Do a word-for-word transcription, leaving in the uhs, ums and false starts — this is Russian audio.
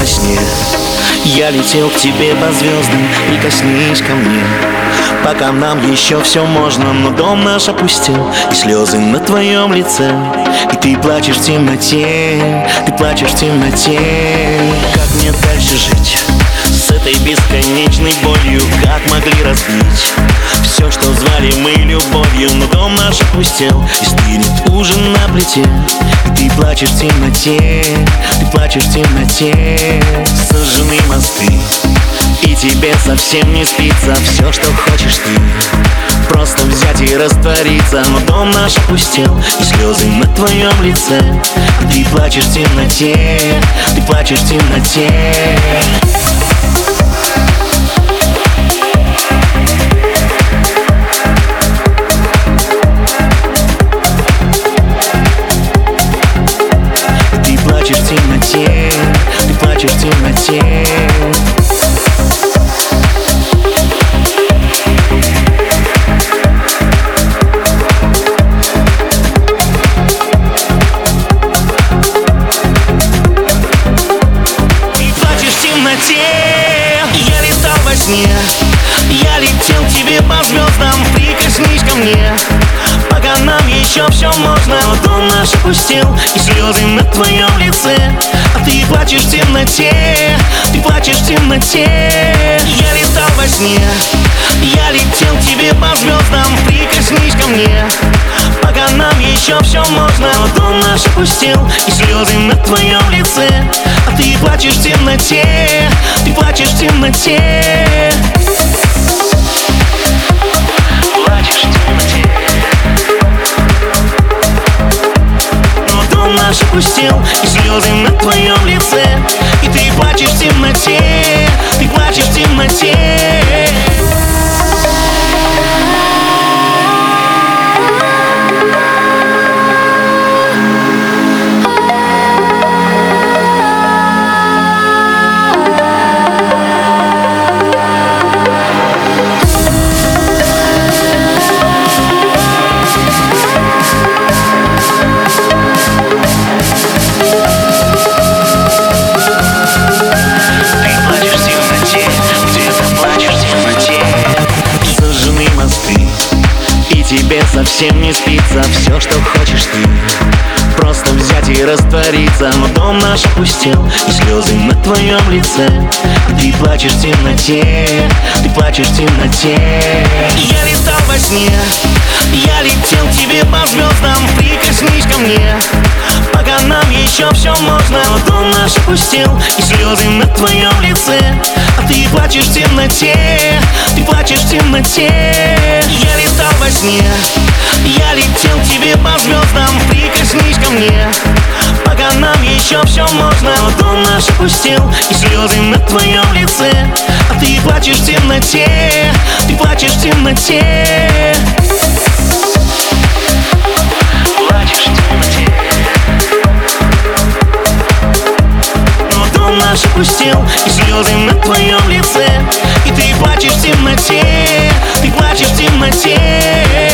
во сне. Я летел к тебе по звездам, прикоснись ко мне. Пока нам еще все можно, но дом наш опустел, и слезы на твоем лице. И ты плачешь в темноте, ты плачешь в темноте. Как мне дальше жить с этой бесконечной болью? Как могли разбить все, что звали мы любовью? Но дом наш опустел, и стынет ужин на плите. И ты плачешь в темноте, ты плачешь в темноте. Сожжены мосты, и тебе совсем не спится. Все, что хочешь ты, просто взять и раствориться. Но дом наш опустел, и слезы на твоем лице. И ты плачешь в темноте, ты плачешь в темноте. Ты плачешь в темноте, ты плачешь в темноте. Я летал во сне, я летел к тебе по звездам, прикоснись ко мне. Пока нам еще все можно, но дом наш опустел, и слезы на твоем лице. А ты плачешь в темноте, ты плачешь в темноте. Я летал во сне, я летел к тебе по звездам, прикоснись ко мне. Пока нам еще все можно, но дом наш опустел, и слезы на твоем лице. А ты плачешь в темноте, ты плачешь в темноте. Плачешь в темноте. Но дом наш опустел, и слезы на твоем лице. И ты плачешь в темноте, ты плачешь в темноте. Тебе совсем не спится. Все, что хочешь ты, просто взять и раствориться. Но дом наш опустел, и слезы на твоем лице. Ты плачешь в темноте, ты плачешь в темноте. Я летал во сне, я летел к тебе по звездам, прикоснись ко мне. Пока нам еще все можно, но дом наш опустел, и слезы на твоем лице. А ты плачешь в темноте, ты плачешь в темноте. Я летал во сне, я летел к тебе по звездам, прикоснись ко мне. Пока нам еще все можно, но дом наш опустел, и слезы на твоем лице. А ты плачешь в темноте, ты плачешь в темноте. Плачешь в темноте. Но дом наш опустел, и слезы на твоем лице. И ты плачешь в темноте, ты плачешь в темноте.